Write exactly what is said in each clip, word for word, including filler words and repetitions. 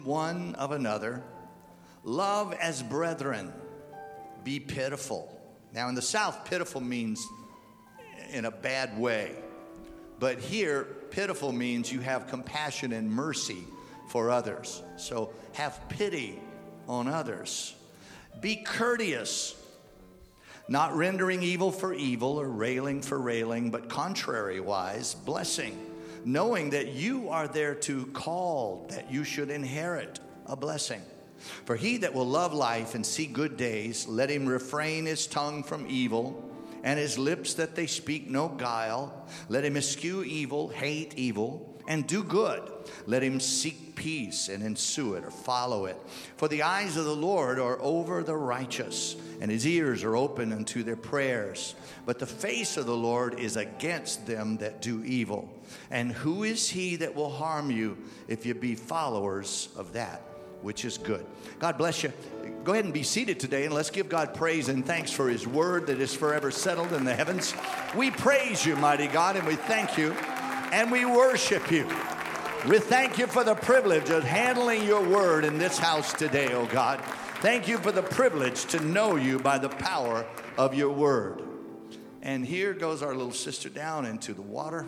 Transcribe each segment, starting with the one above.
one of another, love as brethren, be pitiful. Now in the South, pitiful means in a bad way. But here, pitiful means you have compassion and mercy for others. So have pity on others. Be courteous, not rendering evil for evil or railing for railing, but contrariwise, blessing, knowing that you are thereto called, that you should inherit a blessing. For he that will love life and see good days, let him refrain his tongue from evil, and his lips that they speak no guile. Let him eschew evil, hate evil, and do good. Let him seek peace and ensue it or follow it. For the eyes of the Lord are over the righteous, and his ears are open unto their prayers. But the face of the Lord is against them that do evil. And who is he that will harm you if you be followers of that which is good? God bless you. Go ahead and be seated today, and let's give God praise and thanks for his word that is forever settled in the heavens. We praise you, mighty God, and we thank you, and we worship you. We thank you for the privilege of handling your word in this house today, oh God. Thank you for the privilege to know you by the power of your word. And here goes our little sister down into the water.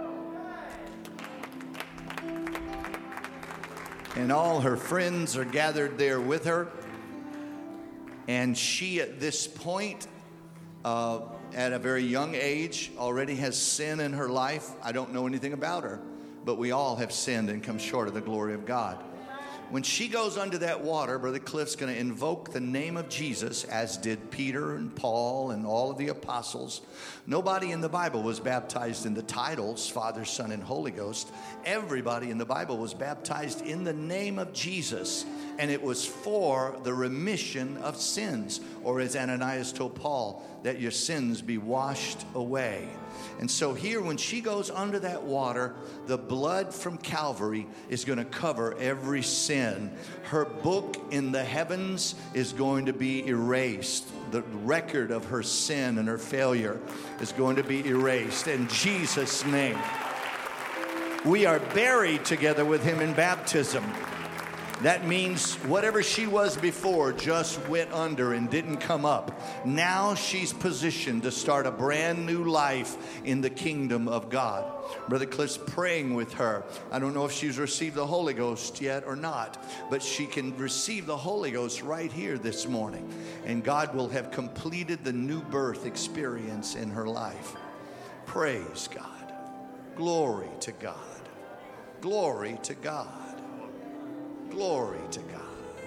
And all her friends are gathered there with her. And she, at this point, uh, at a very young age, already has sin in her life. I don't know anything about her, but we all have sinned and come short of the glory of God. When she goes under that water, Brother Cliff's going to invoke the name of Jesus, as did Peter and Paul and all of the apostles. Nobody in the Bible was baptized in the titles, Father, Son, and Holy Ghost. Everybody in the Bible was baptized in the name of Jesus, and it was for the remission of sins, or as Ananias told Paul, that your sins be washed away. And so here, when she goes under that water, the blood from Calvary is going to cover every sin. Her book in the heavens is going to be erased. The record of her sin and her failure is going to be erased. In Jesus' name, we are buried together with him in baptism. That means whatever she was before just went under and didn't come up. Now she's positioned to start a brand new life in the kingdom of God. Brother Cliff's praying with her. I don't know if she's received the Holy Ghost yet or not, but she can receive the Holy Ghost right here this morning. And God will have completed the new birth experience in her life. Praise God. Glory to God. Glory to God. Glory to God.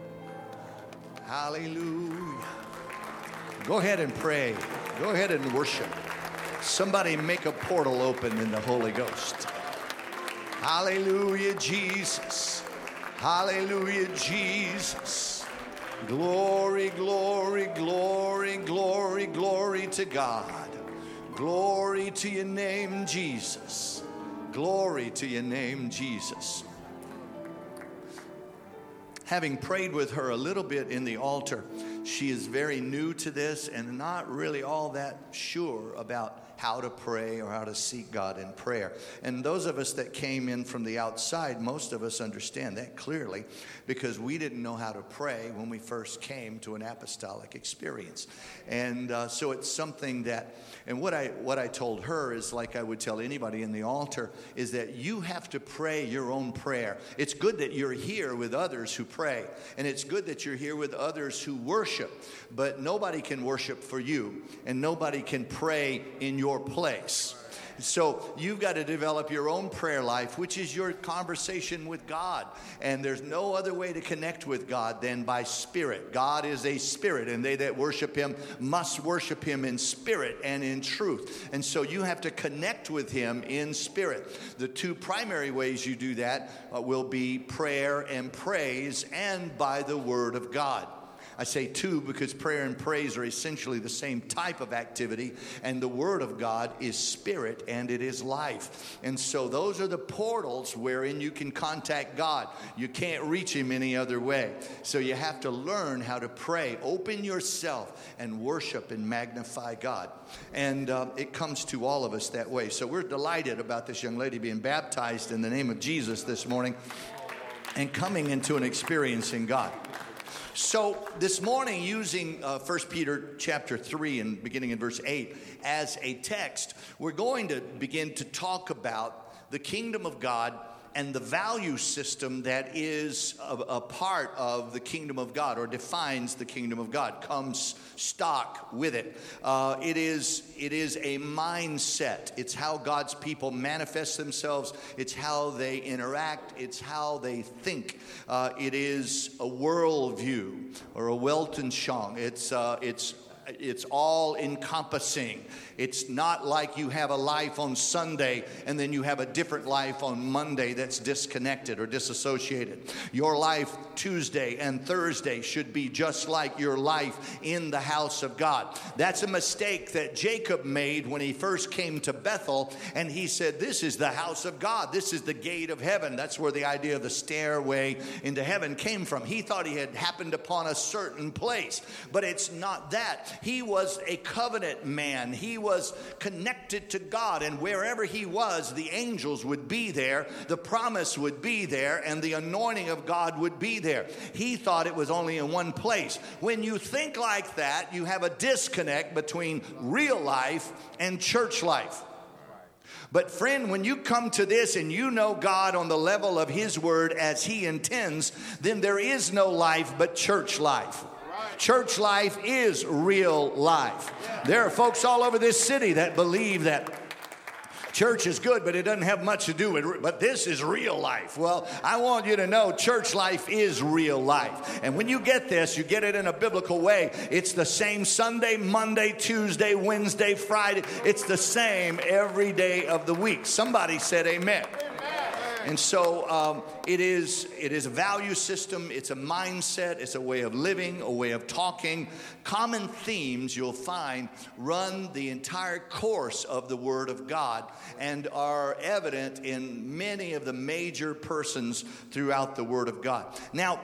Hallelujah. Go ahead and pray. Go ahead and worship. Somebody make a portal open in the Holy Ghost. Hallelujah, Jesus. Hallelujah, Jesus. Glory, glory, glory, glory, glory to God. Glory to your name, Jesus. Glory to your name, Jesus. Having prayed with her a little bit in the altar, she is very new to this and not really all that sure about how to pray or how to seek God in prayer. And those of us that came in from the outside, most of us understand that clearly, because we didn't know how to pray when we first came to an apostolic experience. And uh, so it's something that, and what I what I told her is, like I would tell anybody in the altar, is that you have to pray your own prayer. It's good that you're here with others who pray, and it's good that you're here with others who worship, but nobody can worship for you, and nobody can pray in your place. So you've got to develop your own prayer life, which is your conversation with God. And there's no other way to connect with God than by spirit. God is a spirit, and they that worship him must worship him in spirit and in truth. And so you have to connect with him in spirit. The two primary ways you do that uh, will be prayer and praise, and by the word of God. I say two because prayer and praise are essentially the same type of activity, and the Word of God is spirit and it is life. And so those are the portals wherein you can contact God. You can't reach him any other way. So you have to learn how to pray. Open yourself and worship and magnify God. And uh, it comes to all of us that way. So we're delighted about this young lady being baptized in the name of Jesus this morning. and coming into an experience in God. So this morning, using uh, First Peter chapter three and beginning in verse eight as a text, we're going to begin to talk about the kingdom of God and the value system that is a, a part of the kingdom of God, or defines the kingdom of God, comes stock with it. Uh, it is it is a mindset. It's how God's people manifest themselves. It's how they interact. It's how they think. Uh, it is a worldview or a Weltanschauung. It's uh, it's It's all encompassing. It's not like you have a life on Sunday and then you have a different life on Monday that's disconnected or disassociated. Your life Tuesday and Thursday should be just like your life in the house of God. That's a mistake that Jacob made when he first came to Bethel, and he said, this is the house of God. This is the gate of heaven. That's where the idea of the stairway into heaven came from. He thought he had happened upon a certain place, but it's not that. He was a covenant man. He was connected to God, and wherever he was, the angels would be there, the promise would be there, and the anointing of God would be there. He thought it was only in one place. When you think like that, you have a disconnect between real life and church life. But friend, when you come to this and you know God on the level of his word as he intends, then there is no life but church life. Church life is real life. There are folks all over this city that believe that church is good, but it doesn't have much to do with it. But this is real life. Well, I want you to know church life is real life. And when you get this, you get it in a biblical way. It's the same Sunday, Monday, Tuesday, Wednesday, Friday. It's the same every day of the week. Somebody said amen. And so um, it is it is a value system, it's a mindset, it's a way of living, a way of talking. Common themes you'll find run the entire course of the Word of God and are evident in many of the major persons throughout the Word of God. Now,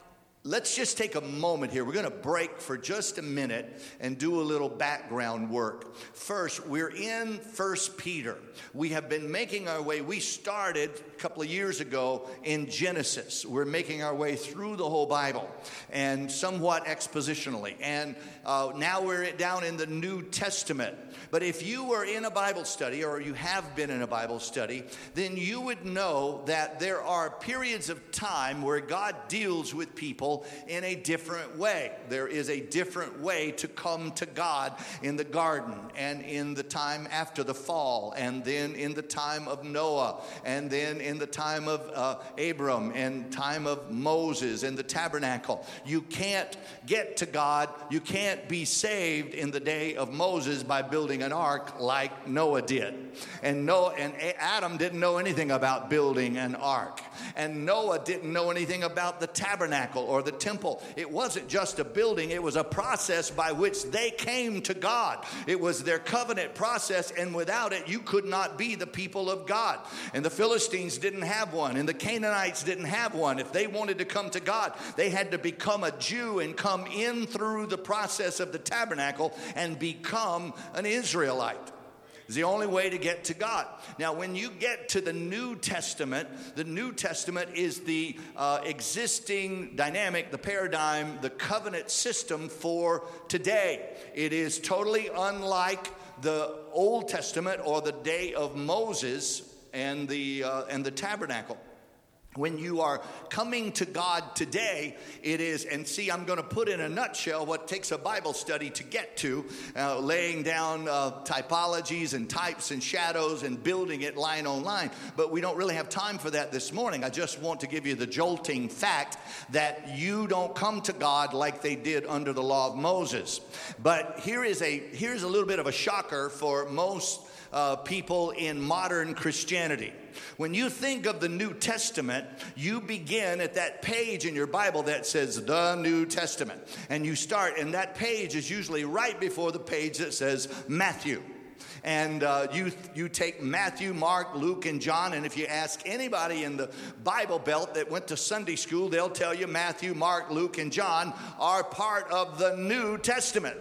let's just take a moment here. We're going to break for just a minute and do a little background work. First, we're in First Peter. We have been making our way. We started a couple of years ago in Genesis. We're making our way through the whole Bible, and somewhat expositionally. And uh, now we're down in the New Testament. But if you were in a Bible study, or you have been in a Bible study, then you would know that there are periods of time where God deals with people in a different way. There is a different way to come to God in the garden, and in the time after the fall, and then in the time of Noah, and then in the time of uh, Abram, and time of Moses, and the tabernacle. You can't get to God, you can't be saved in the day of Moses by building an ark like Noah did. And Noah and Adam didn't know anything about building an ark. And Noah didn't know anything about the tabernacle or the temple. It wasn't just a building, it was a process by which they came to God. It was their covenant process, and without it, you could not be the people of God. And the Philistines didn't have one, and the Canaanites didn't have one. If they wanted to come to God, they had to become a Jew and come in through the process of the tabernacle and become an Israelite. It's the only way to get to God. Now, when you get to the New Testament, the New Testament is the uh, existing dynamic, the paradigm, the covenant system for today. It is totally unlike the Old Testament or the day of Moses and the uh, and the tabernacle. When you are coming to God today, it is, and see, I'm going to put in a nutshell what takes a Bible study to get to, uh, laying down uh, typologies and types and shadows and building it line on line. But we don't really have time for that this morning. I just want to give you the jolting fact that you don't come to God like they did under the law of Moses. But here is a here's a little bit of a shocker for most uh, people in modern Christianity. When you think of the New Testament, you begin at that page in your Bible that says the New Testament. And you start, and that page is usually right before the page that says Matthew. And uh, you you take Matthew, Mark, Luke, and John, and if you ask anybody in the Bible Belt that went to Sunday school, they'll tell you Matthew, Mark, Luke, and John are part of the New Testament.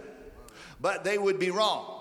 But they would be wrong.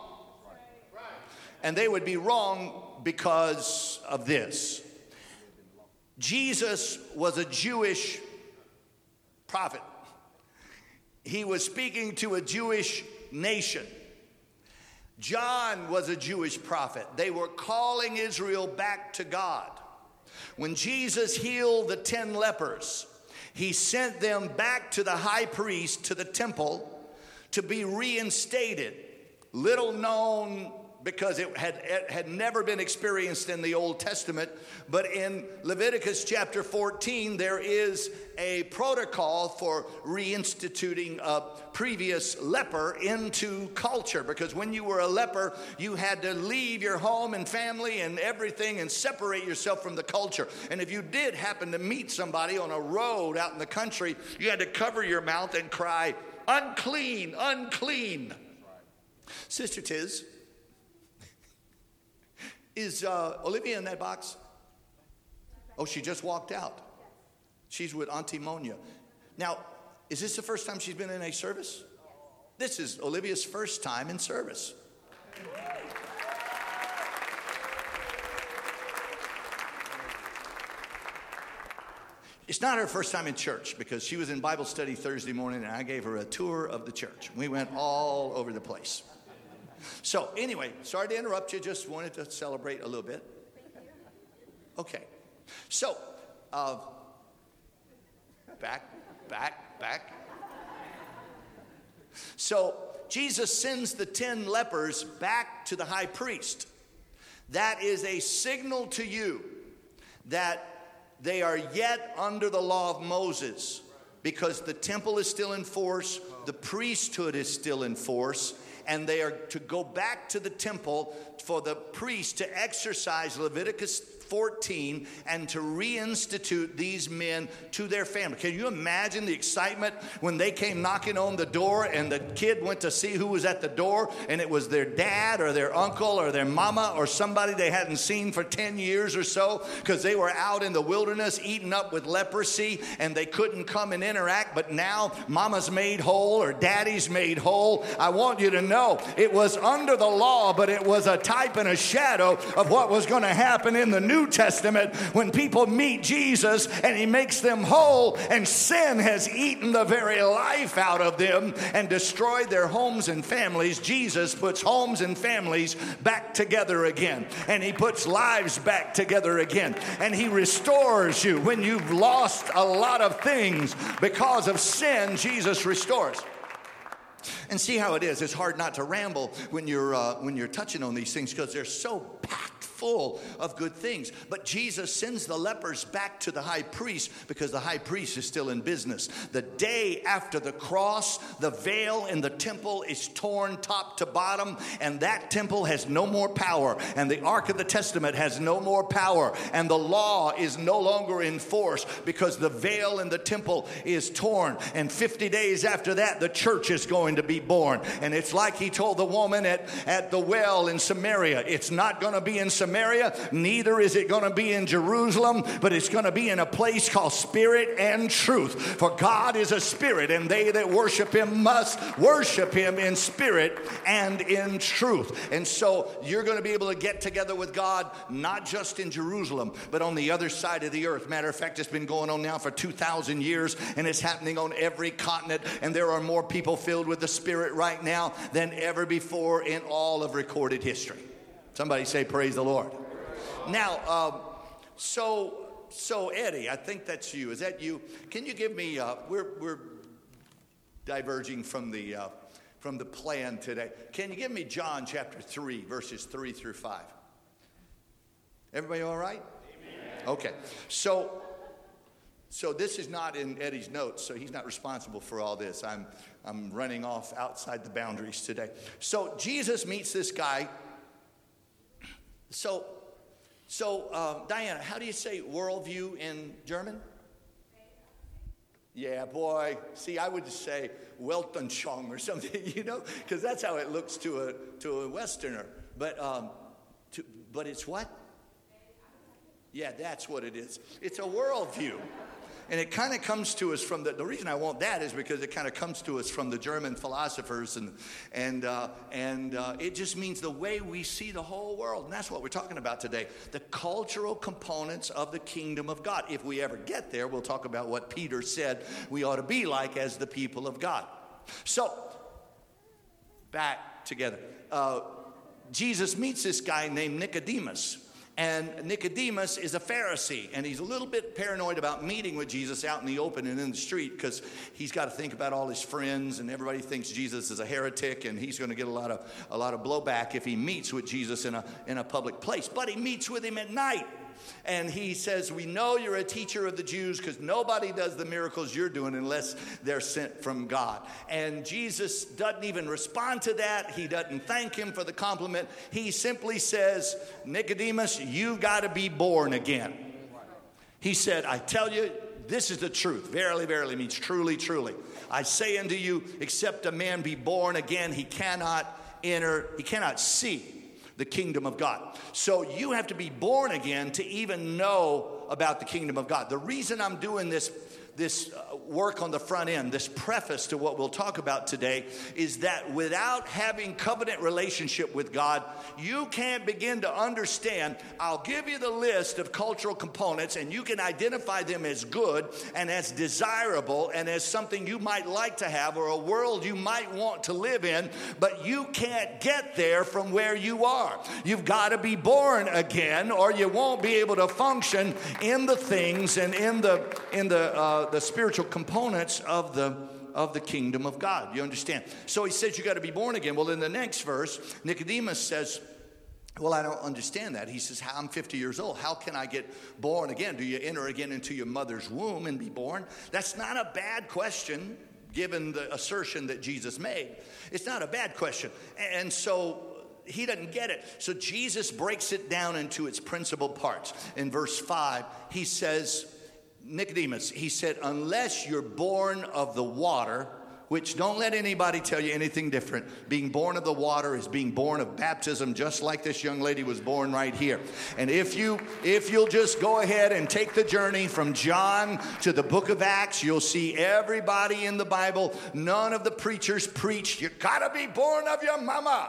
And they would be wrong because of this. Jesus was a Jewish prophet. He was speaking to a Jewish nation. John was a Jewish prophet. They were calling Israel back to God. When Jesus healed the ten lepers, he sent them back to the high priest, to the temple, to be reinstated. Little known, because it had, it had never been experienced in the Old Testament. But in Leviticus chapter fourteen, there is a protocol for reinstituting a previous leper into culture. Because when you were a leper, you had to leave your home and family and everything and separate yourself from the culture. And if you did happen to meet somebody on a road out in the country, you had to cover your mouth and cry, "Unclean, unclean." Sister Tiz, is uh, Olivia in that box? Oh, she just walked out. She's with Auntie Monia. Now, is this the first time she's been in a service? This is Olivia's first time in service. It's not her first time in church, because she was in Bible study Thursday morning and I gave her a tour of the church. We went all over the place. So anyway, sorry to interrupt you. Just wanted to celebrate a little bit. Okay. So, uh, back, back, back. So Jesus sends the ten lepers back to the high priest. That is a signal to you that they are yet under the law of Moses, because the temple is still in force, the priesthood is still in force, and they are to go back to the temple for the priest to exercise Leviticus fourteen and to reinstitute these men to their family. Can you imagine the excitement when they came knocking on the door and the kid went to see who was at the door, and it was their dad or their uncle or their mama or somebody they hadn't seen for ten years or so, because they were out in the wilderness eaten up with leprosy and they couldn't come and interact, but now mama's made whole or daddy's made whole. I want you to know it was under the law, but it was a type and a shadow of what was going to happen in the New Testament when people meet Jesus and he makes them whole, and sin has eaten the very life out of them and destroyed their homes and families. Jesus puts homes and families back together again, and he puts lives back together again, and he restores you. When you've lost a lot of things because of sin, Jesus restores. And see how it is. It's hard not to ramble when you're uh, when you're touching on these things, because they're so packed full of good things. But Jesus sends the lepers back to the high priest because the high priest is still in business. The day after the cross, the veil in the temple is torn top to bottom, and that temple has no more power, and the Ark of the Testament has no more power, and the law is no longer in force because the veil in the temple is torn. And fifty days after that, the church is going to be born. And it's like he told the woman at, at the well in Samaria. It's not going to be in Samaria, neither is it going to be in Jerusalem, but it's going to be in a place called Spirit and Truth. For God is a spirit, and they that worship him must worship him in spirit and in truth. And so you're going to be able to get together with God, not just in Jerusalem, but on the other side of the earth. Matter of fact, it's been going on now for two thousand years, and it's happening on every continent, and there are more people filled with the Spirit right now than ever before in all of recorded history. Somebody say, praise the Lord. Now, um, so so Eddie, I think that's you. Is that you? Can you give me? Uh, we're we're diverging from the uh, from the plan today. Can you give me John chapter three, verses three through five? Everybody all right? Amen. Okay. So. So this is not in Eddie's notes, so he's not responsible for all this. I'm I'm running off outside the boundaries today. So Jesus meets this guy. So, so uh, Diana, how do you say worldview in German? Yeah, boy. See, I would just say Weltanschauung or something, you know, because that's how it looks to a to a Westerner. But um, to, but it's what? Yeah, that's what it is. It's a worldview. And it kind of comes to us from the, the reason I want that is because it kind of comes to us from the German philosophers, and and uh, and uh, it just means the way we see the whole world. And that's what we're talking about today, the cultural components of the kingdom of God. If we ever get there, we'll talk about what Peter said we ought to be like as the people of God. So, back together. Uh, Jesus meets this guy named Nicodemus. And Nicodemus is a Pharisee, and he's a little bit paranoid about meeting with Jesus out in the open and in the street because he's got to think about all his friends, and everybody thinks Jesus is a heretic, and he's going to get a lot of a lot of blowback if he meets with Jesus in a in a public place. But he meets with him at night. And he says, we know you're a teacher of the Jews because nobody does the miracles you're doing unless they're sent from God. And Jesus doesn't even respond to that. He doesn't thank him for the compliment. He simply says, Nicodemus, you've got to be born again. He said, I tell you, this is the truth. Verily, verily means truly, truly. I say unto you, except a man be born again, he cannot enter, he cannot see the kingdom of God. So you have to be born again to even know about the kingdom of God. The reason I'm doing this this uh, work on the front end, this preface to what we'll talk about today, is that without having covenant relationship with God, you can't begin to understand. I'll give you the list of cultural components, and you can identify them as good and as desirable and as something you might like to have or a world you might want to live in, but you can't get there from where you are. You've got to be born again, or you won't be able to function in the things and in the in the uh, the spiritual components of the of the kingdom of God. You understand? So he says you got to be born again. Well, in the next verse, Nicodemus says, well, I don't understand that. He says, I'm fifty years old. How can I get born again? Do you enter again into your mother's womb and be born? That's not a bad question, given the assertion that Jesus made. It's not a bad question. And so he doesn't get it. So Jesus breaks it down into its principal parts. In verse five, he says, Nicodemus, he said, unless you're born of the water, which don't let anybody tell you anything different. Being born of the water is being born of baptism, just like this young lady was born right here. And if you if you'll just go ahead and take the journey from John to the book of Acts, you'll see everybody in the Bible. None of the preachers preached, you gotta be born of your mama.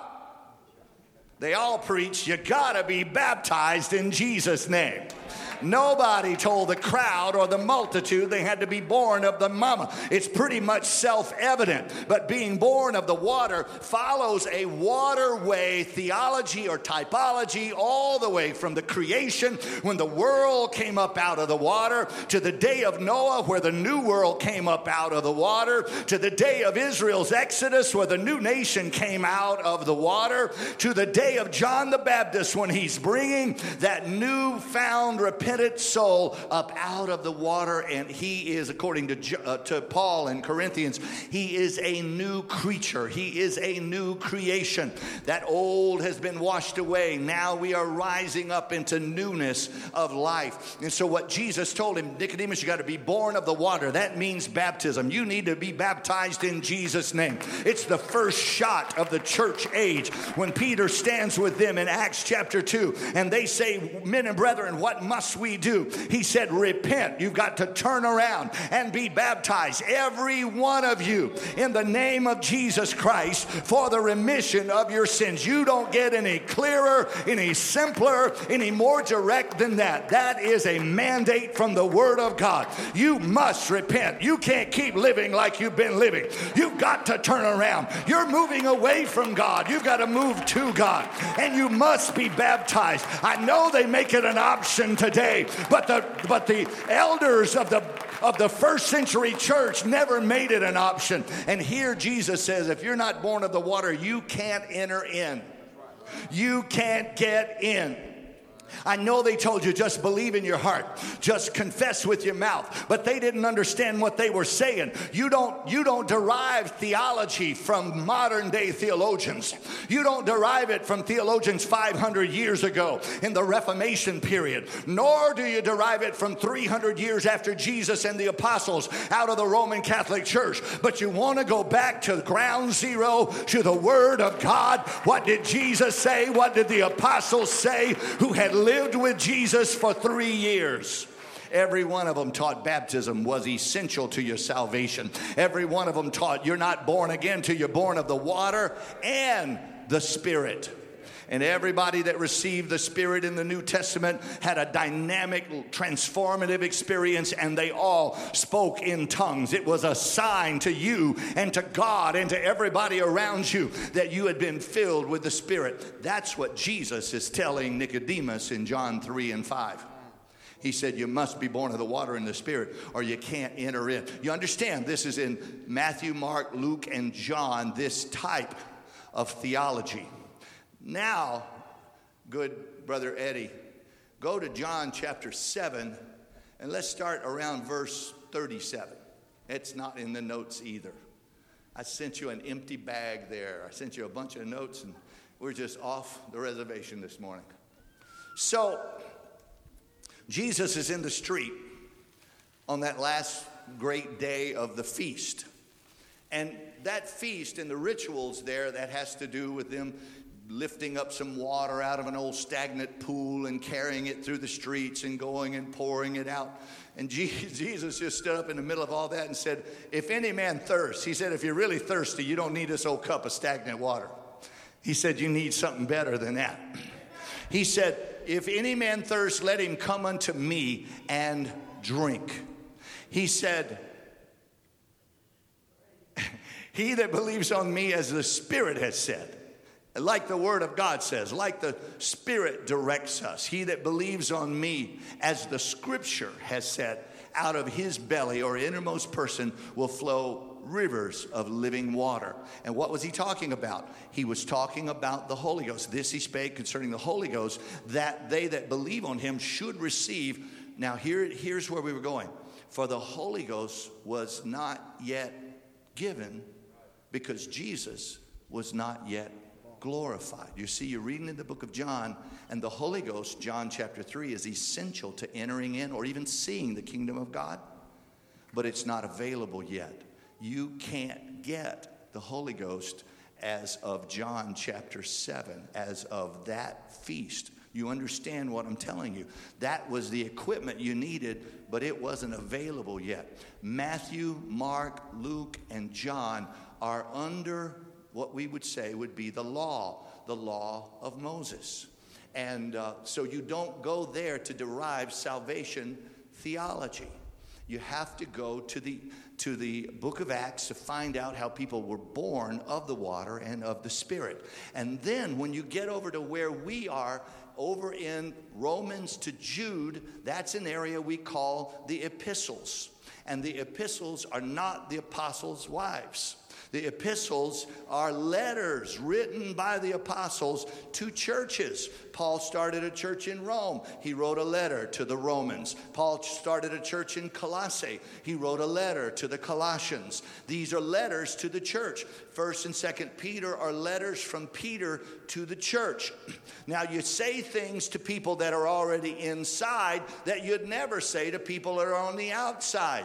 They all preached, you gotta be baptized in Jesus' name. Nobody told the crowd or the multitude they had to be born of the mama. It's pretty much self-evident. But being born of the water follows a waterway theology or typology all the way from the creation when the world came up out of the water to the day of Noah where the new world came up out of the water to the day of Israel's Exodus where the new nation came out of the water to the day of John the Baptist when he's bringing that newfound repentance soul up out of the water, and he is, according to uh, to Paul in Corinthians, he is a new creature. He is a new creation. That old has been washed away. Now we are rising up into newness of life. And so what Jesus told him, Nicodemus, you got to be born of the water. That means baptism. You need to be baptized in Jesus' name. It's the first shot of the church age when Peter stands with them in Acts chapter two, and they say, men and brethren, what must we do? He said, repent. You've got to turn around and be baptized, every one of you, in the name of Jesus Christ for the remission of your sins. You don't get any clearer, any simpler, any more direct than that. That is a mandate from the Word of God. You must repent. You can't keep living like you've been living. You've got to turn around. You're moving away from God. You've got to move to God, and you must be baptized. I know they make it an option today, but the but the elders of the of the first century church never made it an option. And here Jesus says, if you're not born of the water, you can't enter in. You can't get in. I know they told you just believe in your heart, just confess with your mouth, but they didn't understand what they were saying. You don't, you don't derive theology from modern day theologians. You don't derive it from theologians five hundred years ago in the Reformation period, nor do you derive it from three hundred years after Jesus and the apostles out of the Roman Catholic Church. But you want to go back to ground zero, to the Word of God. What did Jesus say? What did the apostles say who had lived with Jesus for three years? Every one of them taught baptism was essential to your salvation. Every one of them taught you're not born again till you're born of the water and the Spirit. And everybody that received the Spirit in the New Testament had a dynamic, transformative experience, and they all spoke in tongues. It was a sign to you and to God and to everybody around you that you had been filled with the Spirit. That's what Jesus is telling Nicodemus in John three and five. He said, you must be born of the water and the Spirit, or you can't enter in. You understand, this is in Matthew, Mark, Luke, and John, this type of theology. Now, good brother Eddie, go to John chapter seven, and let's start around verse thirty-seven. It's not in the notes either. I sent you an empty bag there. I sent you a bunch of notes, and we're just off the reservation this morning. So, Jesus is in the street on that last great day of the feast. And that feast and the rituals there, that has to do with them lifting up some water out of an old stagnant pool and carrying it through the streets and going and pouring it out. And Jesus just stood up in the middle of all that and said, if any man thirsts, he said, if you're really thirsty, you don't need this old cup of stagnant water. He said, you need something better than that. He said, if any man thirst, let him come unto me and drink. He said, he that believes on me, as the Spirit has said, like the Word of God says, like the Spirit directs us. He that believes on me, as the Scripture has said, out of his belly or innermost person will flow rivers of living water. And what was he talking about? He was talking about the Holy Ghost. This he spake concerning the Holy Ghost, that they that believe on him should receive. Now here, here's where we were going. For the Holy Ghost was not yet given because Jesus was not yet glorified. You see, you're reading in the book of John, and the Holy Ghost, John chapter three, is essential to entering in or even seeing the kingdom of God, but it's not available yet. You can't get the Holy Ghost as of John chapter seven, as of that feast. You understand what I'm telling you? That was the equipment you needed, but it wasn't available yet. Matthew, Mark, Luke, and John are under what we would say would be the law, the law of Moses. And uh, so you don't go there to derive salvation theology. You have to go to the to the book of Acts to find out how people were born of the water and of the Spirit. And then when you get over to where we are, over in Romans to Jude, that's an area we call the epistles. And the epistles are not the apostles' wives. The epistles are letters written by the apostles to churches. Paul started a church in Rome. He wrote a letter to the Romans. Paul started a church in Colossae. He wrote a letter to the Colossians. These are letters to the church. First and Second Peter are letters from Peter to the church. Now, you say things to people that are already inside that you'd never say to people that are on the outside.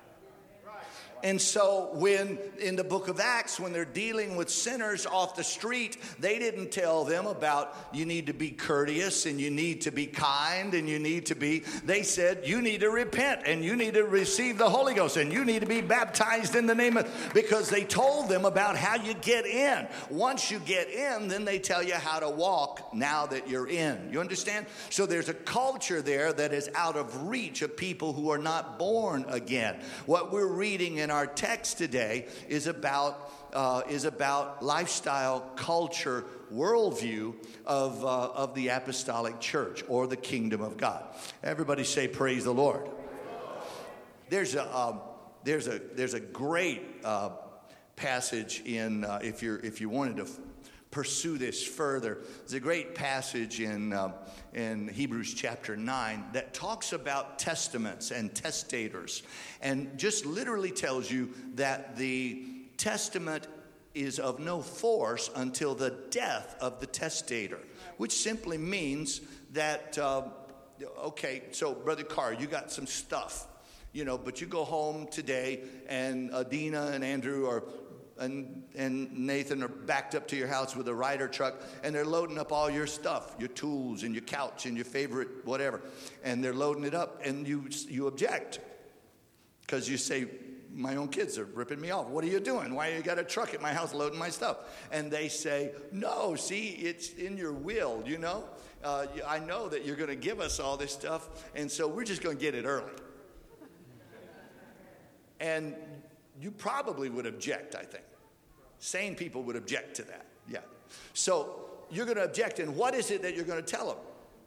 And so when in the book of Acts, when they're dealing with sinners off the street, they didn't tell them about you need to be courteous and you need to be kind and you need to be, they said you need to repent and you need to receive the Holy Ghost and you need to be baptized in the name of, because they told them about how you get in. Once you get in, then they tell you how to walk now that you're in. You understand? So there's a culture there that is out of reach of people who are not born again. What we're reading in our text today is about uh, is about lifestyle, culture, worldview of uh, of the apostolic church or the kingdom of God. Everybody say, "Praise the Lord." There's a um, there's a there's a great uh, passage in uh, if you're if you wanted to f- pursue this further. There's a great passage in uh, in Hebrews chapter nine that talks about testaments and testators, and just literally tells you that the testament is of no force until the death of the testator, which simply means that uh, okay, so Brother Carr, you got some stuff, you know, but you go home today and Adina and Andrew are and, and Nathan are backed up to your house with a Ryder truck, and they're loading up all your stuff, your tools and your couch and your favorite whatever, and they're loading it up, and you you object because you say, my own kids are ripping me off. What are you doing? Why you got a truck at my house loading my stuff? And they say, no, see, it's in your will, you know. Uh, I know that you're going to give us all this stuff, and so we're just going to get it early. And you probably would object, I think. Sane people would object to that, yeah. So you're going to object, and what is it that you're going to tell them?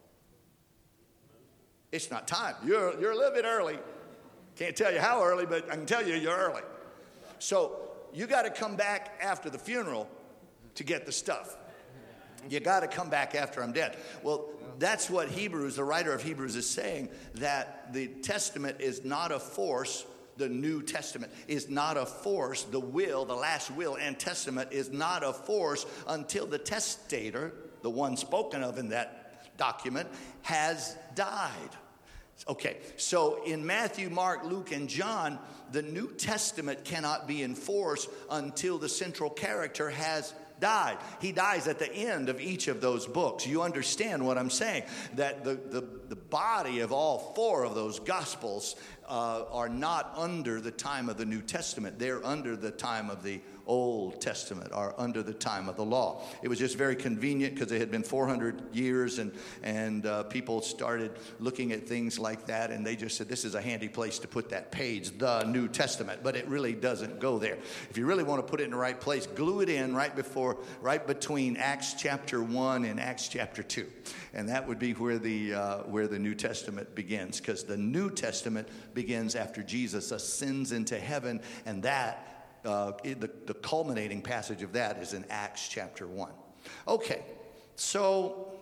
It's not time. You're, you're a little bit early. Can't tell you how early, but I can tell you you're early. So you got to come back after the funeral to get the stuff. You got to come back after I'm dead. Well, that's what Hebrews, the writer of Hebrews, is saying, that the Testament is not a force. The New Testament is not a force. The will, the last will and testament is not a force until the testator, the one spoken of in that document, has died. Okay, so in Matthew, Mark, Luke, and John, the New Testament cannot be enforced until the central character has died. He dies at the end of each of those books. You understand what I'm saying? That the, the, the body of all four of those Gospels uh, are not under the time of the New Testament. They're under the time of the Old Testament, are under the time of the law. It was just very convenient because it had been four hundred years, and, and uh, people started looking at things like that, and they just said, this is a handy place to put that page, the New Testament, but it really doesn't go there. If you really want to put it in the right place, glue it in right before, right between Acts chapter one and Acts chapter two, and that would be where the, uh, where the New Testament begins, because the New Testament begins after Jesus ascends into heaven, and that Uh, the, the culminating passage of that is in Acts chapter one. Okay, so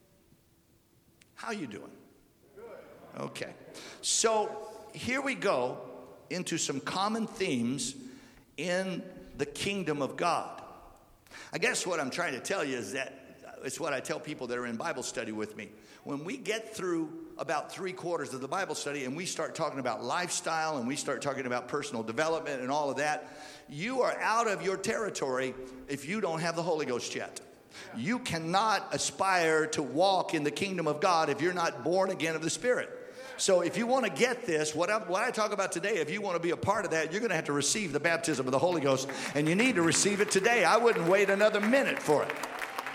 how you doing? Good. Okay, so here we go into some common themes in the kingdom of God. I guess what I'm trying to tell you is that it's what I tell people that are in Bible study with me. When we get through about three quarters of the Bible study and we start talking about lifestyle and we start talking about personal development and all of that, you are out of your territory if you don't have the Holy Ghost yet. You cannot aspire to walk in the kingdom of God if you're not born again of the Spirit. So if you want to get this, what I, what I talk about today, if you want to be a part of that, you're going to have to receive the baptism of the Holy Ghost, and you need to receive it today. I wouldn't wait another minute for it.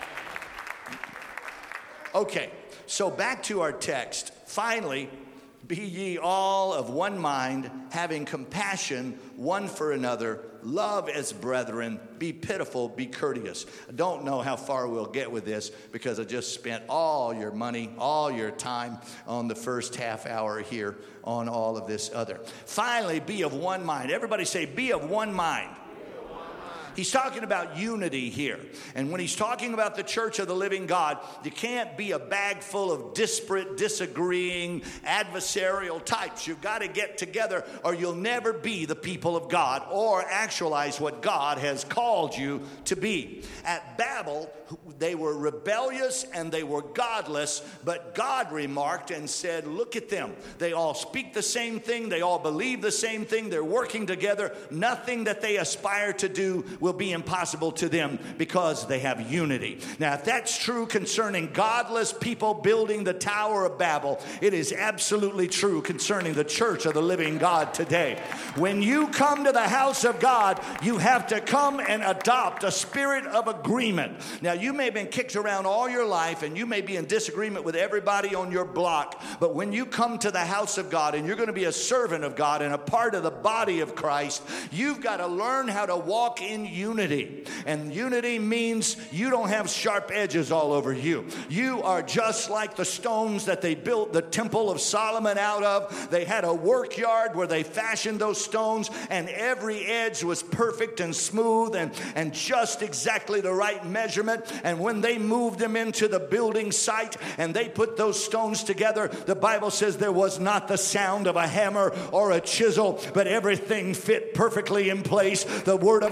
Okay, so back to our text. Finally, be ye all of one mind, having compassion one for another, love as brethren, be pitiful, be courteous. I don't know how far we'll get with this because I just spent all your money, all your time on the first half hour here on all of this other. Finally, be of one mind. Everybody say, be of one mind. He's talking about unity here. And when he's talking about the church of the living God, you can't be a bag full of disparate, disagreeing, adversarial types. You've got to get together or you'll never be the people of God or actualize what God has called you to be. At Babel, they were rebellious and they were godless, but God remarked and said, look at them. They all speak the same thing. They all believe the same thing. They're working together. Nothing that they aspire to do will be impossible to them because they have unity. Now, if that's true concerning godless people building the Tower of Babel, it is absolutely true concerning the church of the living God today. When you come to the house of God, you have to come and adopt a spirit of agreement. Now, you may have been kicked around all your life and you may be in disagreement with everybody on your block, but when you come to the house of God and you're going to be a servant of God and a part of the body of Christ, you've got to learn how to walk in unity. And unity means you don't have sharp edges all over you. You are just like the stones that they built the Temple of Solomon out of. They had a work yard where they fashioned those stones, and every edge was perfect and smooth and, and just exactly the right measurement. And when they moved them into the building site and they put those stones together, the Bible says there was not the sound of a hammer or a chisel, but everything fit perfectly in place. The Word of God says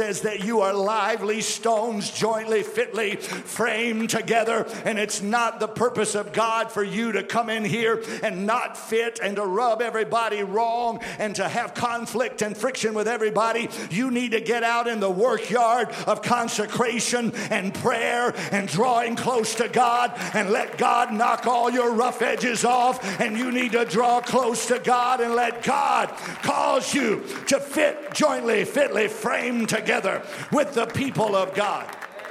says that you are lively stones, jointly, fitly framed together. And it's not the purpose of God for you to come in here and not fit and to rub everybody wrong and to have conflict and friction with everybody. You need to get out in the workyard of consecration and prayer and drawing close to God and let God knock all your rough edges off. And you need to draw close to God and let God cause you to fit jointly, fitly framed together with the people of God.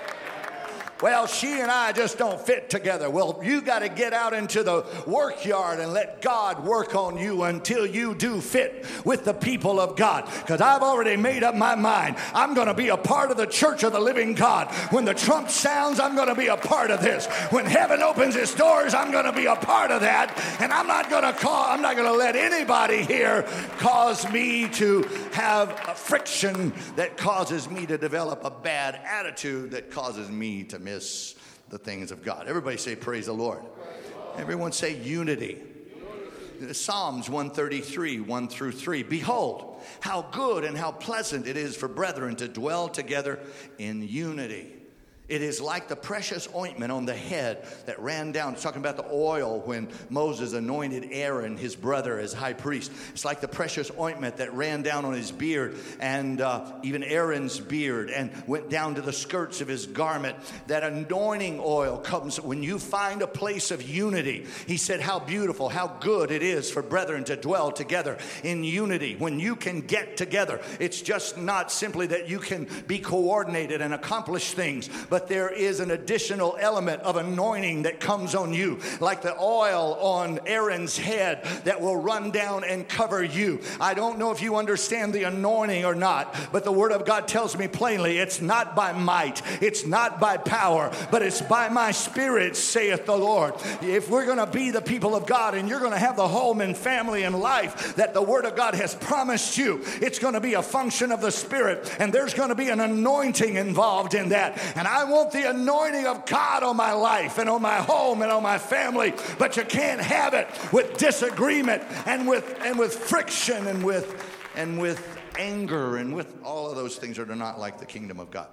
Well, she and I just don't fit together. Well, you got to get out into the workyard and let God work on you until you do fit with the people of God. Because I've already made up my mind. I'm going to be a part of the church of the living God. When the trump sounds, I'm going to be a part of this. When heaven opens its doors, I'm going to be a part of that. And I'm not going to call, I'm not going to let anybody here cause me to have a friction that causes me to develop a bad attitude that causes me to miss the things of God. Everybody say praise the Lord. Everyone say unity. Unity. Psalms one thirty-three, one through three. Behold, how good and how pleasant it is for brethren to dwell together in unity. It is like the precious ointment on the head that ran down. It's talking about the oil when Moses anointed Aaron, his brother, as high priest. It's like the precious ointment that ran down on his beard and uh, even Aaron's beard and went down to the skirts of his garment. That anointing oil comes when you find a place of unity. He said how beautiful, how good it is for brethren to dwell together in unity. When you can get together, it's just not simply that you can be coordinated and accomplish things, but there is an additional element of anointing that comes on you, like the oil on Aaron's head that will run down and cover you. I don't know if you understand the anointing or not, but the Word of God tells me plainly it's not by might, it's not by power, but it's by my Spirit, saith the Lord. If we're going to be the people of God and you're going to have the home and family and life that the Word of God has promised you, it's going to be a function of the Spirit, and there's going to be an anointing involved in that. And I want the anointing of God on my life and on my home and on my family, but you can't have it with disagreement and with and with friction and with and with anger and with all of those things that are not like the kingdom of God.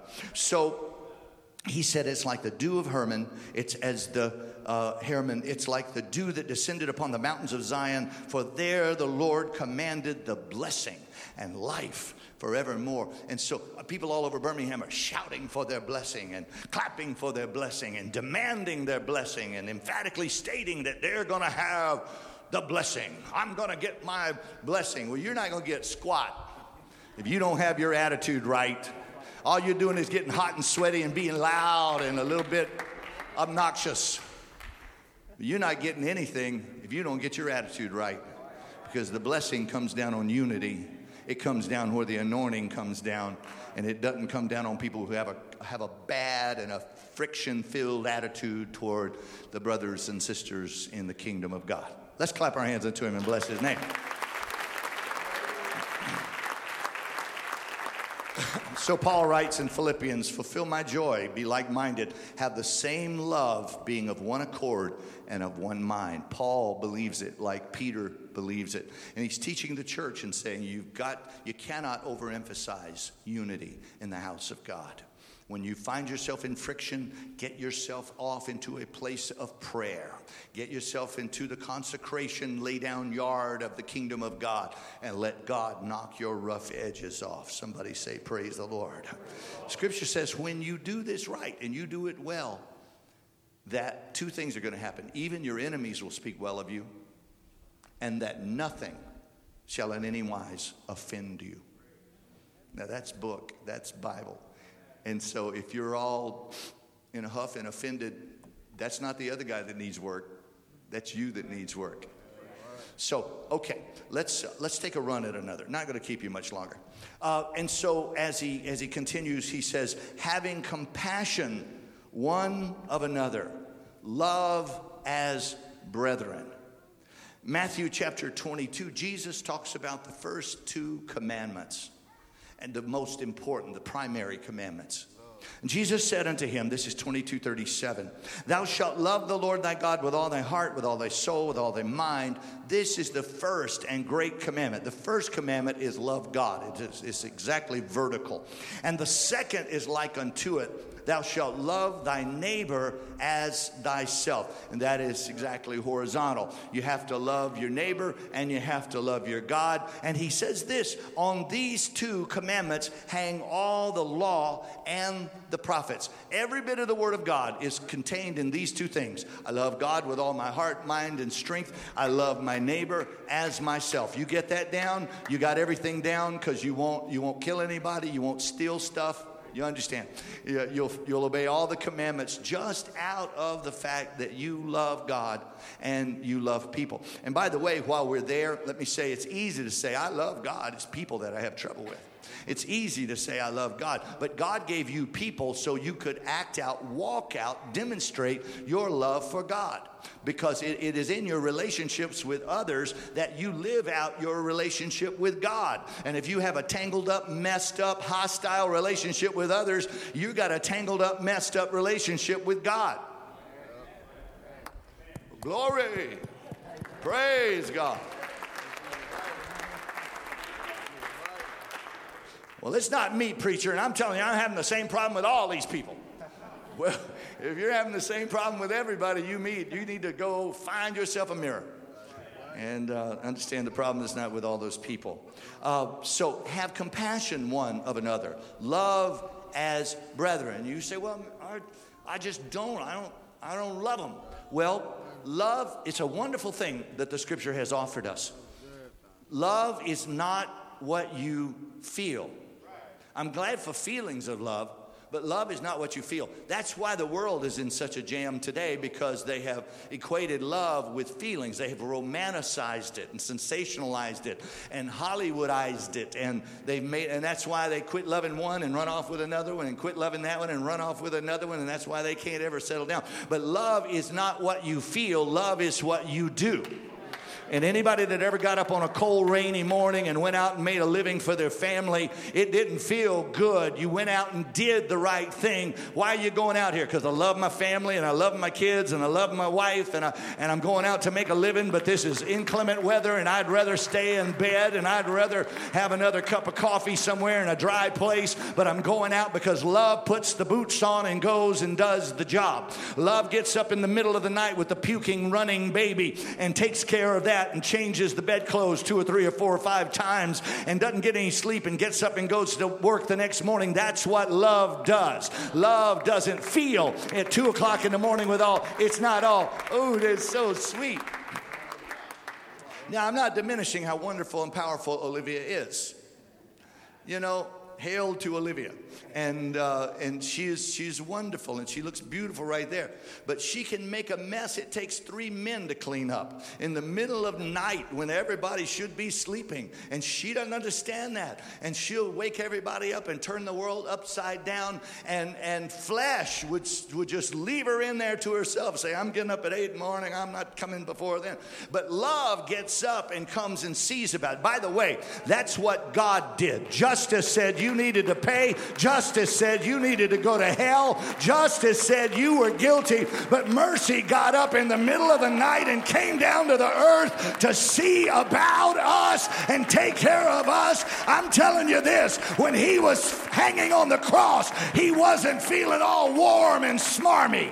So he said it's like the dew of Hermon. It's as the uh, Hermon. It's like the dew that descended upon the mountains of Zion. For there the Lord commanded the blessing and life forevermore. And so uh, people all over Birmingham are shouting for their blessing and clapping for their blessing and demanding their blessing and emphatically stating that they're going to have the blessing. I'm going to get my blessing. Well, you're not going to get squat if you don't have your attitude right. All you're doing is getting hot and sweaty and being loud and a little bit obnoxious. You're not getting anything if you don't get your attitude right, because the blessing comes down on unity. It comes down where the anointing comes down, and it doesn't come down on people who have a have a bad and a friction-filled attitude toward the brothers and sisters in the kingdom of God. Let's clap our hands unto him and bless his name. So Paul writes in Philippians, fulfill my joy, be like-minded, have the same love, being of one accord and of one mind. Paul believes it like Peter believes it. And he's teaching the church and saying you've got, you cannot overemphasize unity in the house of God. When you find yourself in friction, get yourself off into a place of prayer. Get yourself into the consecration, lay down yard of the kingdom of God, and let God knock your rough edges off. Somebody say, praise the Lord. Scripture says when you do this right and you do it well, that two things are going to happen. Even your enemies will speak well of you, and that nothing shall in any wise offend you. Now that's book, that's Bible. And so if you're all in a huff and offended, that's not the other guy that needs work. That's you that needs work. So, okay, let's uh, let's take a run at another. Not going to keep you much longer. Uh, and so as he as he continues, he says, having compassion one of another, love as brethren. Matthew chapter twenty-two, Jesus talks about the first two commandments. And the most important, the primary commandments. And Jesus said unto him, this is twenty-two thirty-seven, thou shalt love the Lord thy God with all thy heart, with all thy soul, with all thy mind. this is the first and great commandment. The first commandment is love God. It is, it's exactly vertical. And the second is like unto it, thou shalt love thy neighbor as thyself. And that is exactly horizontal. You have to love your neighbor and you have to love your God. And he says this, on these two commandments hang all the law and the prophets. Every bit of the word of God is contained in these two things. I love God with all my heart, mind, and strength. I love my neighbor as myself. You get that down? You got everything down, because you won't, you won't kill anybody. You won't steal stuff. You understand? You'll, you'll obey all the commandments just out of the fact that you love God and you love people. And by the way, while we're there, let me say it's easy to say, I love God. It's people that I have trouble with. It's easy to say I love God, but God gave you people so you could act out, walk out, demonstrate your love for God, because it, it is in your relationships with others that you live out your relationship with God. And if you have a tangled up, messed up, hostile relationship with others, you got a tangled up, messed up relationship with God. Glory. Praise God. Well, it's not me, preacher, and I'm telling you, I'm having the same problem with all these people. Well, if you're having the same problem with everybody you meet, you need to go find yourself a mirror and uh, understand the problem is not with all those people. Uh, so have compassion one of another. Love as brethren. You say, well, I, I just don't. I don't. I don't love them. Well, love, it's a wonderful thing that the Scripture has offered us. Love is not what you feel. I'm glad for feelings of love, but love is not what you feel. That's why the world is in such a jam today, because they have equated love with feelings. They have romanticized it and sensationalized it and Hollywoodized it, and they've made, and that's why they quit loving one and run off with another one, and quit loving that one and run off with another one, and that's why they can't ever settle down. But love is not what you feel. Love is what you do. And anybody that ever got up on a cold, rainy morning and went out and made a living for their family, it didn't feel good. You went out and did the right thing. Why are you going out here? Because I love my family and I love my kids and I love my wife and, I, and I'm going out to make a living, but this is inclement weather and I'd rather stay in bed and I'd rather have another cup of coffee somewhere in a dry place, but I'm going out because love puts the boots on and goes and does the job. Love gets up in the middle of the night with the puking, running baby and takes care of that and changes the bedclothes two or three or four or five times and doesn't get any sleep and gets up and goes to work the next morning. That's what love does. Love doesn't feel at two o'clock in the morning with all, it's not all, oh, that's so sweet. Now, I'm not diminishing how wonderful and powerful Olivia is. You know, hail to Olivia. And uh, and she's she's wonderful and she looks beautiful right there. But she can make a mess. It takes three men to clean up in the middle of night when everybody should be sleeping. And she doesn't understand that. And she'll wake everybody up and turn the world upside down. And and flesh would, would just leave her in there to herself. Say, I'm getting up at eight in the morning. I'm not coming before then. But love gets up and comes and sees about it. By the way, that's what God did. Justice said you needed to pay. Justice said you needed to go to hell. Justice said you were guilty. But mercy got up in the middle of the night and came down to the earth to see about us and take care of us. I'm telling you this, when he was hanging on the cross, he wasn't feeling all warm and smarmy.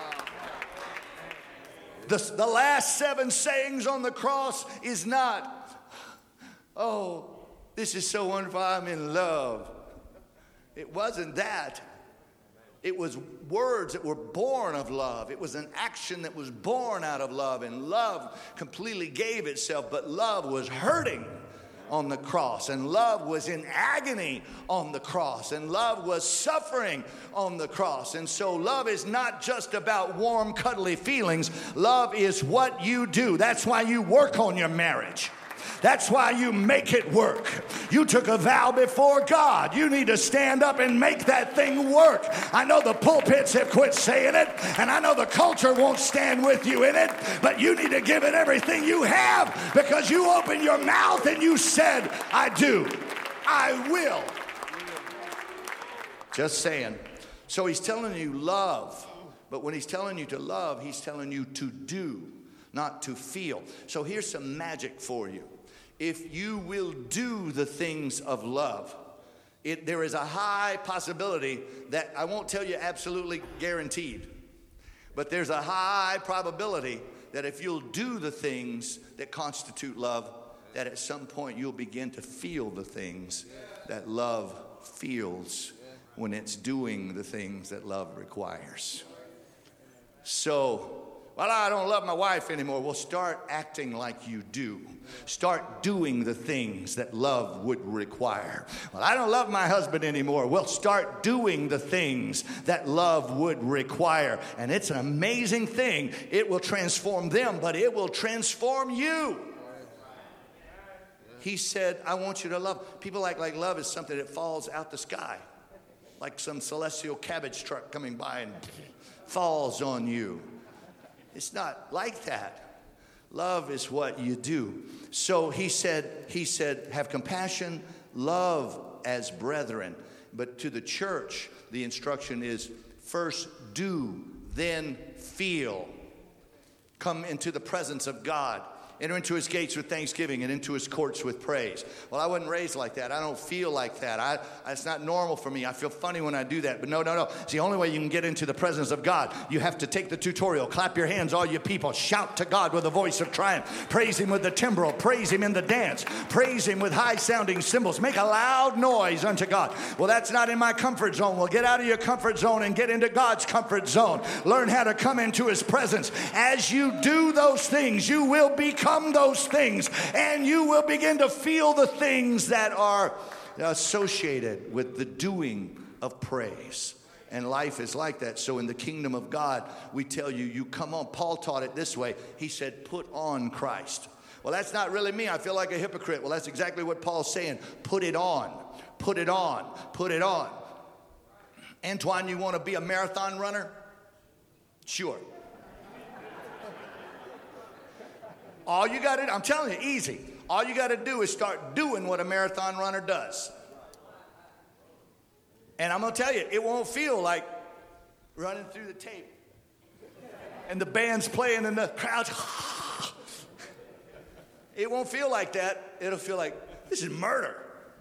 The, the last seven sayings on the cross is not, oh, this is so wonderful, I'm in love. It wasn't that. It was words that were born of love. It was an action that was born out of love. And love completely gave itself. But love was hurting on the cross. And love was in agony on the cross. And love was suffering on the cross. And so love is not just about warm, cuddly feelings. Love is what you do. That's why you work on your marriage. That's why you make it work. You took a vow before God. You need to stand up and make that thing work. I know the pulpits have quit saying it, and I know the culture won't stand with you in it, but you need to give it everything you have because you opened your mouth and you said, I do. I will. Just saying. So he's telling you love, but when he's telling you to love, he's telling you to do. not to feel. So here's some magic for you. If you will do the things of love, it, there is a high possibility that, I won't tell you absolutely guaranteed, but there's a high probability that if you'll do the things that constitute love, that at some point you'll begin to feel the things that love feels when it's doing the things that love requires. So, well, I don't love my wife anymore. Well, start acting like you do. Start doing the things that love would require. Well, I don't love my husband anymore. Well, start doing the things that love would require. And it's an amazing thing. It will transform them, but it will transform you. He said, I want you to love. People act like love is something that falls out the sky, like some celestial cabbage truck coming by and falls on you. It's not like that. Love is what you do. So he said, he said, have compassion, love as brethren. But to the church, the instruction is first do, then feel. Come into the presence of God. Enter into his gates with thanksgiving and into his courts with praise. Well, I wasn't raised like that. I don't feel like that. I, it's not normal for me. I feel funny when I do that. But no, no, no. It's the only way you can get into the presence of God. You have to take the tutorial. Clap your hands, all you people. Shout to God with a voice of triumph. Praise him with the timbrel. Praise him in the dance. Praise him with high-sounding cymbals. Make a loud noise unto God. Well, that's not in my comfort zone. Well, get out of your comfort zone and get into God's comfort zone. Learn how to come into his presence. As you do those things, you will become those things, and you will begin to feel the things that are associated with the doing of praise. And life is like that. So in the kingdom of God, we tell you, you come on. Paul taught it this way. He said, put on Christ. Well, that's not really me. I feel like a hypocrite. Well, that's exactly what Paul's saying. Put it on. Put it on. Put it on. Antoine, you want to be a marathon runner? Sure. All you got to, I'm telling you, easy. All you got to do is start doing what a marathon runner does. And I'm going to tell you, it won't feel like running through the tape. And the band's playing and the crowd's, it won't feel like that. It'll feel like, this is murder.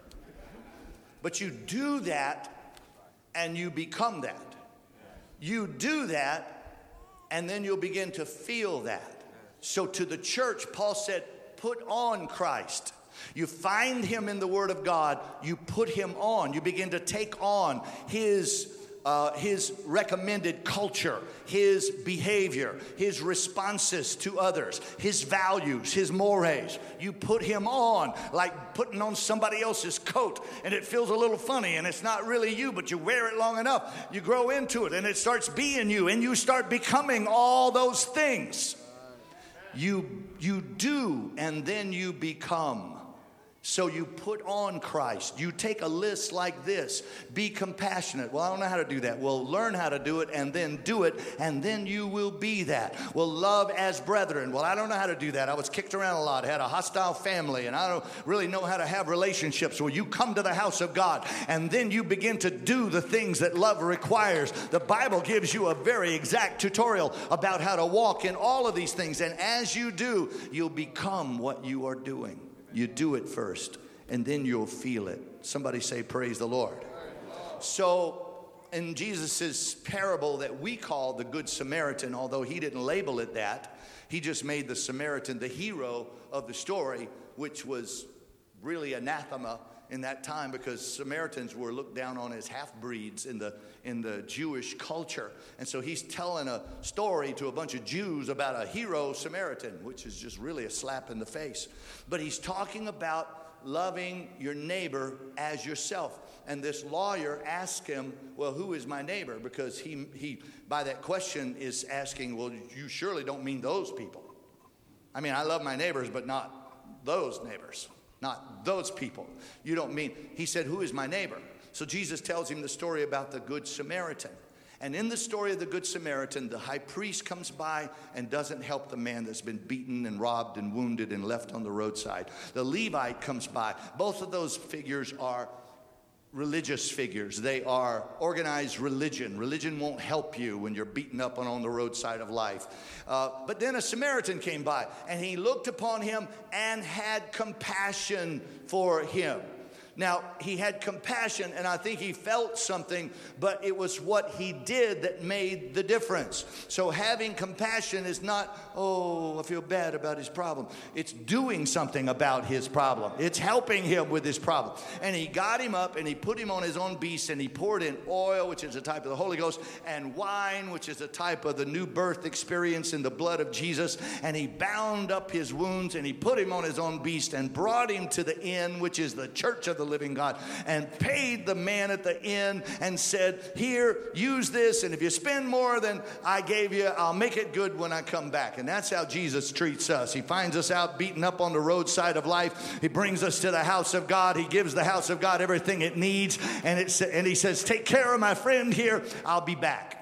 But you do that and you become that. You do that and then you'll begin to feel that. So to the church, Paul said, put on Christ. You find him in the Word of God. You put him on. You begin to take on his, uh, his recommended culture, his behavior, his responses to others, his values, his mores. You put him on like putting on somebody else's coat, and it feels a little funny, and it's not really you, but you wear it long enough. You grow into it, and it starts being you, and you start becoming all those things. You, you do, and then you become. So you put on Christ. You take a list like this. Be compassionate. Well, I don't know how to do that. Well, learn how to do it and then do it, and then you will be that. Well, love as brethren. Well, I don't know how to do that. I was kicked around a lot. I had a hostile family, and I don't really know how to have relationships. Well, you come to the house of God, and then you begin to do the things that love requires. The Bible gives you a very exact tutorial about how to walk in all of these things, and as you do, you'll become what you are doing. You do it first, and then you'll feel it. Somebody say, praise the Lord. So in Jesus' parable that we call the Good Samaritan, although he didn't label it that, he just made the Samaritan the hero of the story, which was really anathema in that time because Samaritans were looked down on as half-breeds in the in the Jewish culture. And so he's telling a story to a bunch of Jews about a hero Samaritan, which is just really a slap in the face. But he's talking about loving your neighbor as yourself. And this lawyer asked him, well, who is my neighbor? Because he, he by that question is asking, well, you surely don't mean those people. I mean, I love my neighbors, but not those neighbors. Not those people. You don't mean, he said, who is my neighbor? So Jesus tells him the story about the Good Samaritan. And in the story of the Good Samaritan, the high priest comes by and doesn't help the man that's been beaten and robbed and wounded and left on the roadside. The Levite comes by. Both of those figures are religious figures. They are organized religion. Religion won't help you when you're beaten up and on the roadside of life. Uh, but then a Samaritan came by, and he looked upon him and had compassion for him. Now, he had compassion, and I think he felt something, but it was what he did that made the difference. So having compassion is not, oh, I feel bad about his problem. It's doing something about his problem. It's helping him with his problem. And he got him up, and he put him on his own beast, and he poured in oil, which is a type of the Holy Ghost, and wine, which is a type of the new birth experience in the blood of Jesus. And he bound up his wounds, and he put him on his own beast and brought him to the inn, which is the church of the living God, and paid the man at the inn and said, here, use this, and if you spend more than I gave you, I'll make it good when I come back. And that's how Jesus treats us. He finds us out beaten up on the roadside of life. He brings us to the house of God. He gives the house of God everything it needs, and, it, and he says, take care of my friend here. I'll be back.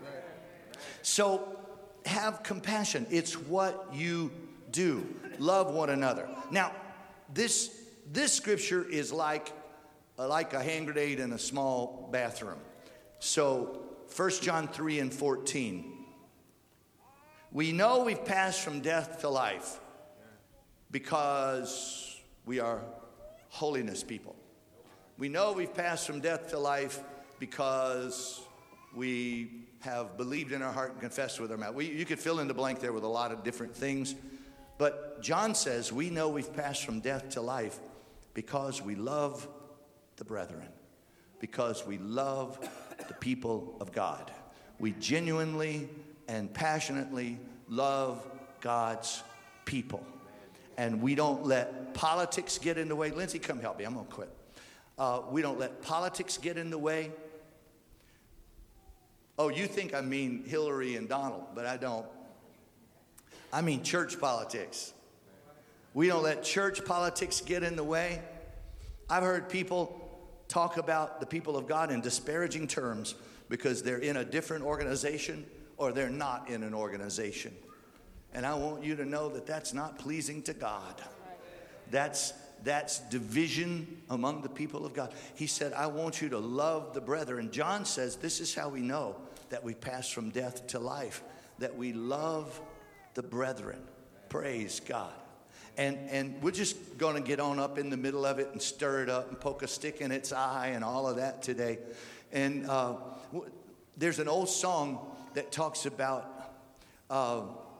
So have compassion. It's what you do. Love one another. Now, this This scripture is like, uh, like a hand grenade in a small bathroom. So First John three and fourteen. We know we've passed from death to life because we are holiness people. We know we've passed from death to life because we have believed in our heart and confessed with our mouth. We, you could fill in the blank there with a lot of different things. But John says we know we've passed from death to life because we love the brethren, because we love the people of God. We genuinely and passionately love God's people. And we don't let politics get in the way. Lindsay, come help me. I'm going to quit. Uh, we don't let politics get in the way. Oh, you think I mean Hillary and Donald, but I don't. I mean church politics. We don't let church politics get in the way. I've heard people talk about the people of God in disparaging terms because they're in a different organization or they're not in an organization. And I want you to know that that's not pleasing to God. That's, that's division among the people of God. He said, I want you to love the brethren. John says this is how we know that we pass from death to life, that we love the brethren. Praise God. And and we're just going to get on up in the middle of it and stir it up and poke a stick in its eye and all of that today. And uh, w- there's an old song that talks about, uh,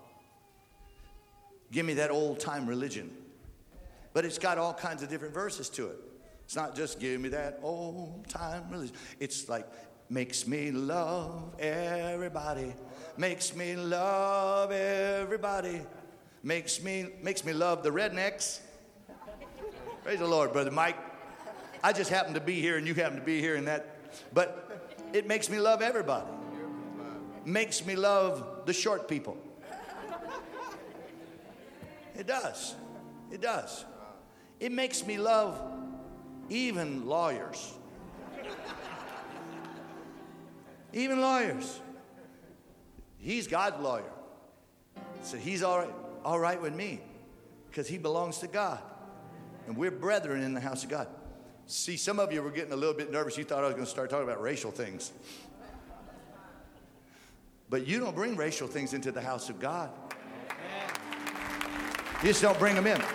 give me that old time religion. But it's got all kinds of different verses to it. It's not just give me that old time religion. It's like, makes me love everybody. Makes me love everybody. Makes me makes me love the rednecks. Praise the Lord, Brother Mike. I just happen to be here and you happen to be here and that. But it makes me love everybody. Makes me love the short people. It does. It does. It makes me love even lawyers. Even lawyers. He's God's lawyer. So he's all right. All right with me, because he belongs to God, and we're brethren in the house of God. See, some of you were getting a little bit nervous. You thought I was going to start talking about racial things, but you don't bring racial things into the house of God. You just don't bring them in.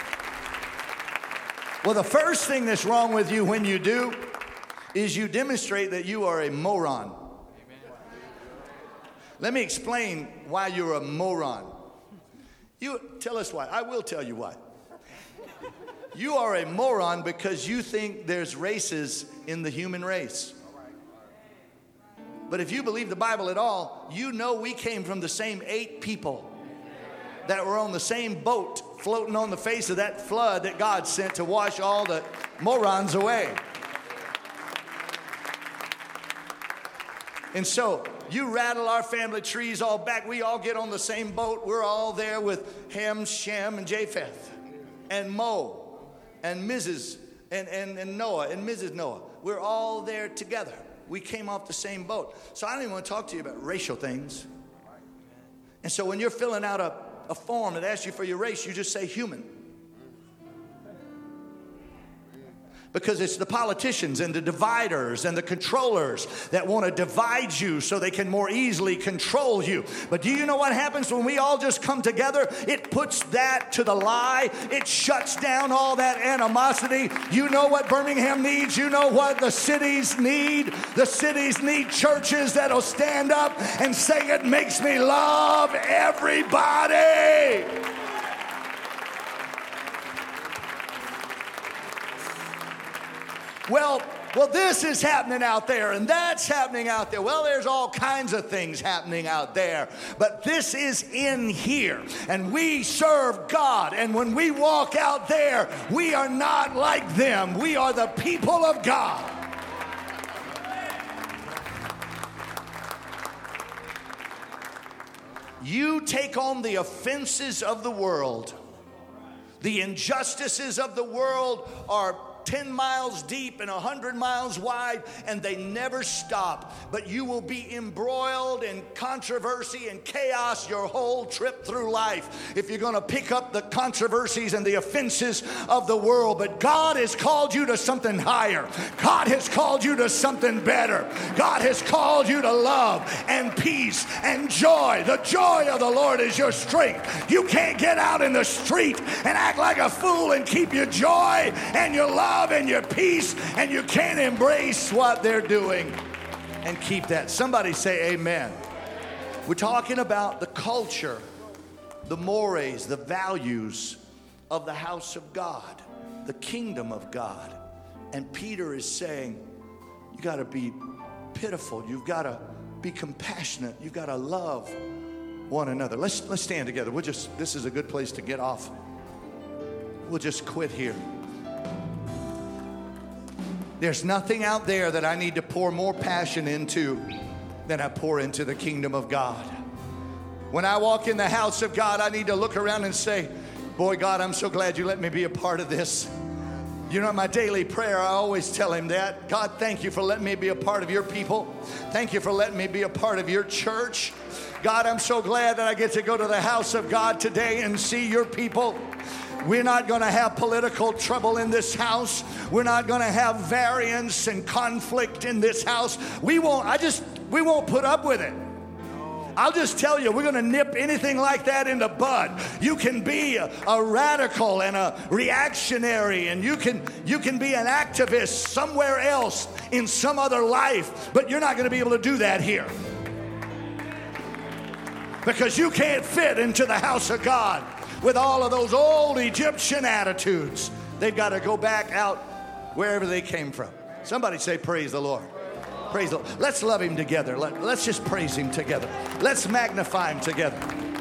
Well, the first thing that's wrong with you when you do is you demonstrate that you are a moron. Let me explain why you're a moron. You tell us why. I will tell you why. You are a moron because you think there's races in the human race. But if you believe the Bible at all, you know we came from the same eight people that were on the same boat floating on the face of that flood that God sent to wash all the morons away. And so you rattle our family trees all back. We all get on the same boat. We're all there with Ham, Shem, and Japheth, and Mo, and Missus and, and, and Noah, and Missus Noah. We're all there together. We came off the same boat. So I don't even want to talk to you about racial things. And so when you're filling out a, a form that asks you for your race, you just say human. Because it's the politicians and the dividers and the controllers that want to divide you so they can more easily control you. But do you know what happens when we all just come together? It puts that to the lie. It shuts down all that animosity. You know what Birmingham needs? You know what the cities need? The cities need churches that'll stand up and say, it makes me love everybody. Well, well, this is happening out there, and that's happening out there. Well, there's all kinds of things happening out there, but this is in here, and we serve God, and when we walk out there, we are not like them. We are the people of God. You take on the offenses of the world. The injustices of the world are ten miles deep and one hundred miles wide, and they never stop. But you will be embroiled in controversy and chaos your whole trip through life if you're going to pick up the controversies and the offenses of the world. But God has called you to something higher. God has called you to something better. God has called you to love and peace and joy. The joy of the Lord is your strength. You can't get out in the street and act like a fool and keep your joy and your love and your peace, and you can't embrace what they're doing and keep that. Somebody say amen. We're talking about the culture, the mores, the values of the house of God, the kingdom of God. And Peter is saying, you got to be pitiful. You've got to be compassionate. You've got to love one another. Let's let's stand together. We'll just, this is a good place to get off. We'll just quit here. There's nothing out there that I need to pour more passion into than I pour into the kingdom of God. When I walk in the house of God, I need to look around and say, boy, God, I'm so glad you let me be a part of this. You know, my daily prayer, I always tell him that. God, thank you for letting me be a part of your people. Thank you for letting me be a part of your church. God, I'm so glad that I get to go to the house of God today and see your people. We're not going to have political trouble in this house. We're not going to have variance and conflict in this house. We won't, I just, we won't put up with it. I'll just tell you, we're going to nip anything like that in the bud. You can be a, a radical and a reactionary, and you can, you can be an activist somewhere else in some other life, but you're not going to be able to do that here. Because you can't fit into the house of God with all of those old Egyptian attitudes. They've got to go back out wherever they came from. Somebody say, praise the Lord. Praise the Lord. Let's love him together. Let, let's just praise him together. Let's magnify him together.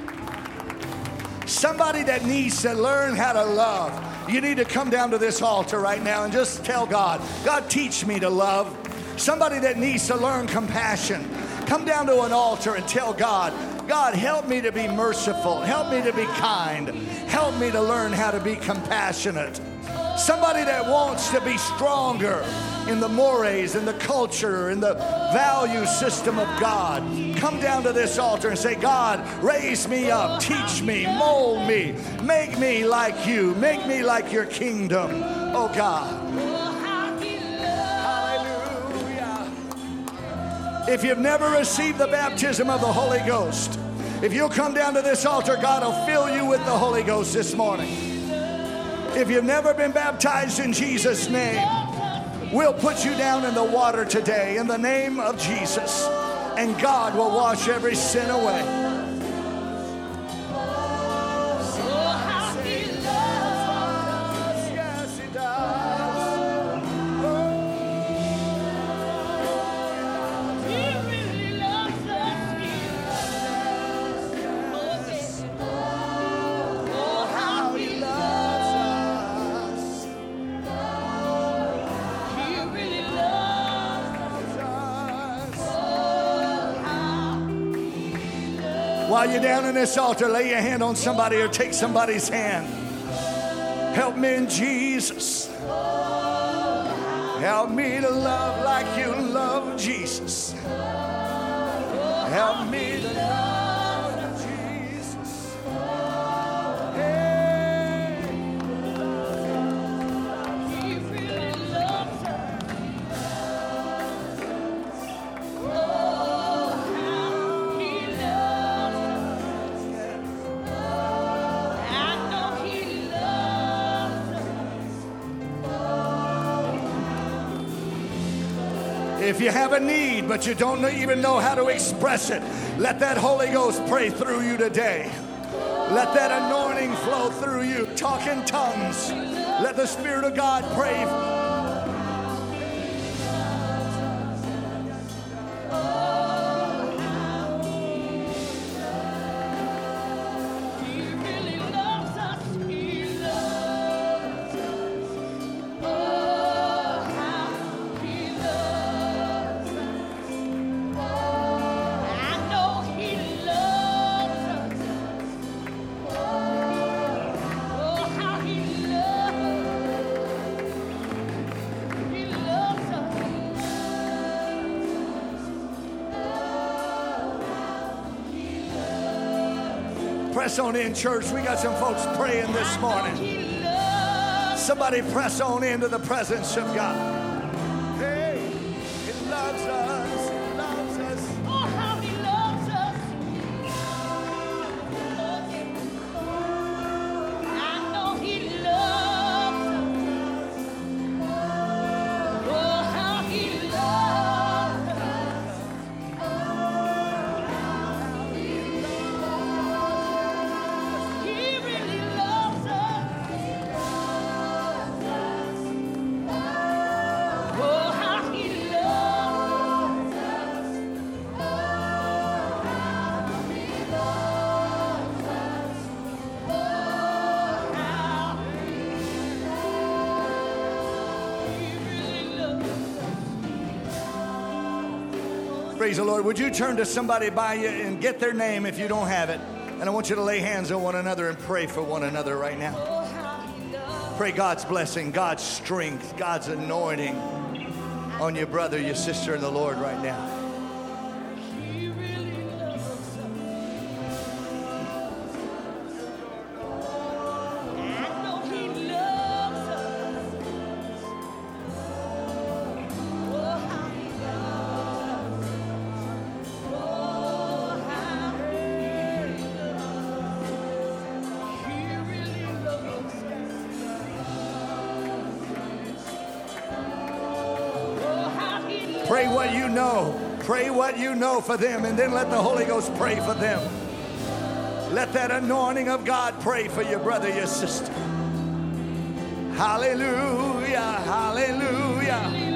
Somebody that needs to learn how to love, you need to come down to this altar right now and just tell God, God, teach me to love. Somebody that needs to learn compassion, come down to an altar and tell God, God, help me to be merciful. Help me to be kind. Help me to learn how to be compassionate. Somebody that wants to be stronger in the mores, in the culture, in the value system of God. Come down to this altar and say, God, raise me up, teach me, mold me, make me like you, make me like your kingdom, oh God. If you've never received the baptism of the Holy Ghost, if you'll come down to this altar, God will fill you with the Holy Ghost this morning. If you've never been baptized in Jesus' name, we'll put you down in the water today in the name of Jesus, and God will wash every sin away. While you're down in this altar, lay your hand on somebody or take somebody's hand. Help me in Jesus. Help me to love like you love Jesus. Help me to love Jesus. Hey. If you have a need, but you don't even know how to express it, let that Holy Ghost pray through you today. Let that anointing flow through you. Talk in tongues. Let the Spirit of God pray. Press on in, church. We got some folks praying this morning. Somebody press on into the presence of God. Hey, He loves us. He loves us. Oh, how He loves us. I know He loves us. Oh, how He loves us. He really loves us. Oh, how He loves us. Oh, how He really loves us. Praise the Lord. Would you turn to somebody by you and get their name if you don't have it? And I want you to lay hands on one another and pray for one another right now. Oh, how He loves. Pray God's blessing, God's strength, God's anointing on your brother, your sister in the Lord right now. He really loves us. I know He loves us. Oh, how He loves us. Oh, how He loves us. He really loves us. Oh, how He loves us. Pray what you know. Pray what you know for them, and then let the Holy Ghost pray for them. Let that anointing of God pray for your brother, your sister. Hallelujah, hallelujah.